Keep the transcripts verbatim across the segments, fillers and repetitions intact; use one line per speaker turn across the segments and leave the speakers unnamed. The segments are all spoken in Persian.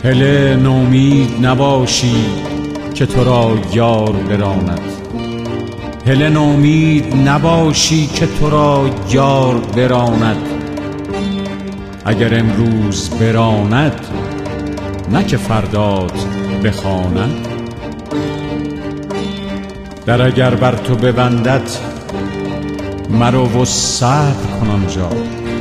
هله نومید نباشی که تو را یار براند، هله نومید نباشی که تو را یار براند. اگر امروز براند نه که فردات بخواند. در اگر بر تو ببندد مرو و صبر کن آنجا،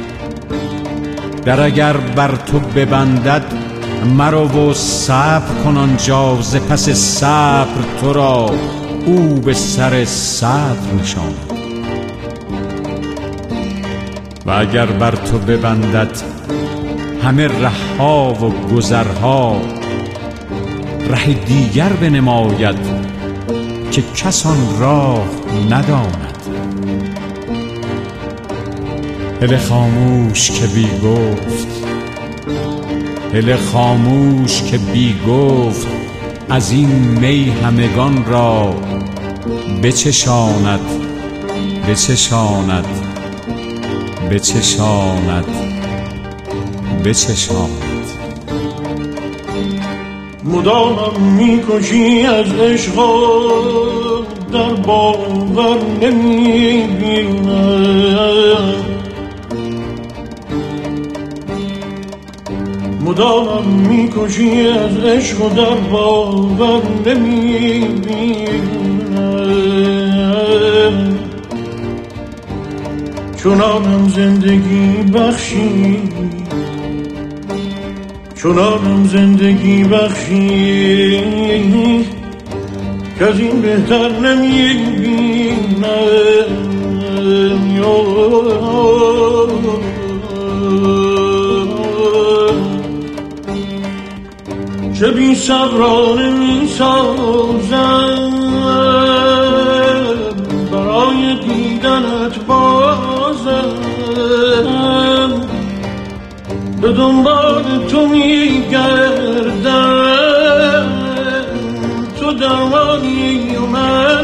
در اگر بر تو ببندد مرو و صبر کن آنجا. ز پس صبر تو را او به سر صبر نشاند. و اگر بر تو ببندد همه رهها و گذرها، ره دیگر بنماید که کس آن راه نداند. هله خاموش که بی گفت، هله خاموش که بی گفت، از این می همگان را بچشاند بچشاند بچشاند بچشاند.
مدامم میکشی از عشق در باور نمیبینم، مدامم میکشی از عشق در باور نمیبینم. چنانم زندگی بخشی، چنانم زندگی بخشی که از این بهتر نمیبینم. چه بی صبرانه می سازم برای دیدنت بازم، به دنبال تو می گردم، تو درمانی و من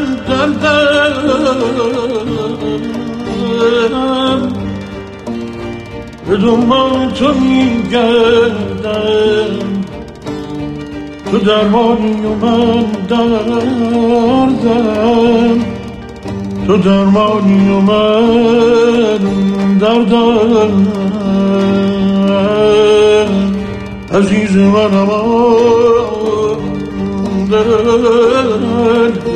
دردم. به دنبال تو می گردم، تو درمانی و من دردم، تو درمانی و من دردم. عزیز منم دل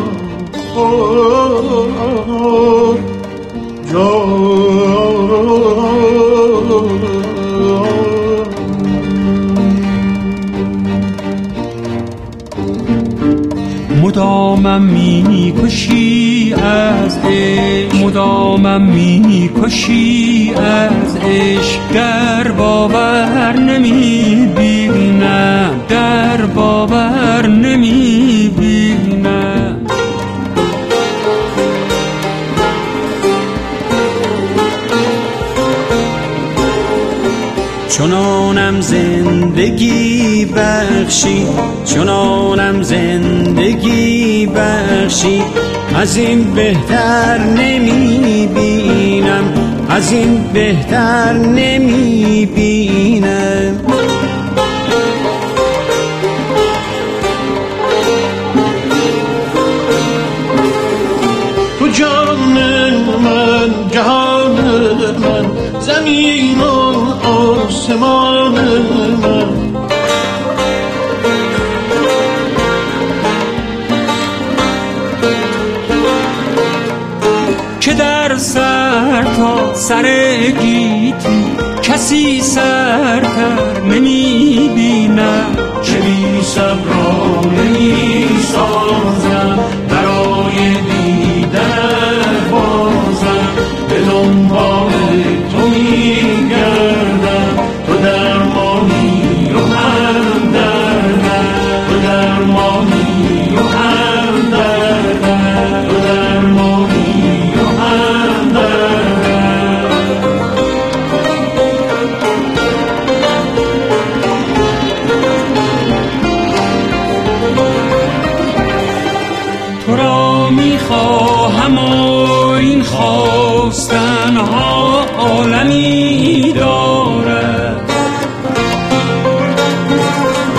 مدامم می کشی از عشق، مدامم می کشی از عشق. در باور نمی بینم، در باور نمی بینم. چنانم زندگی بخشی، چنانم زندگی بخشی، از این بهتر نمی بینم، از این بهتر نمی بینم.
تو جان من، جهان من، زمین و آسمان من.
که در سر تا سر گیتی کسی سرتر نمی بینم.
چه بی صبرانه می سازم برای دیدن بازم، به دنبال تو می گردم، تو درمانی و هم دردم، تو درمانی و هم دردم، تو درمانی و هم دردم.
تو را می خواهم و این خواستن ها عالمی دارد.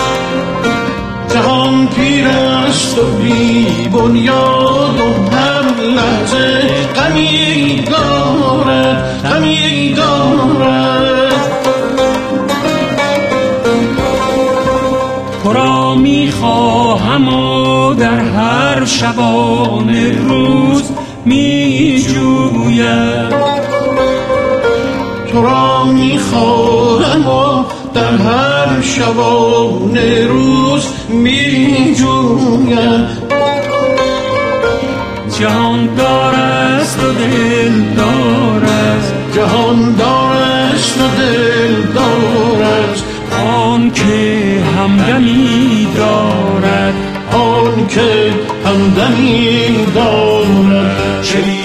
فریاد و هر لحظه غمی دارد غمی دارد.
تو را میخواهم و در هر شبانه روز میجویم،
تو را میخواهم و در هر شبانه روز میجویم.
جهان دار است و دل دار است،
جهان دار است و دل دار است،
آن که همدمی دارد
آن که همدمی دارد.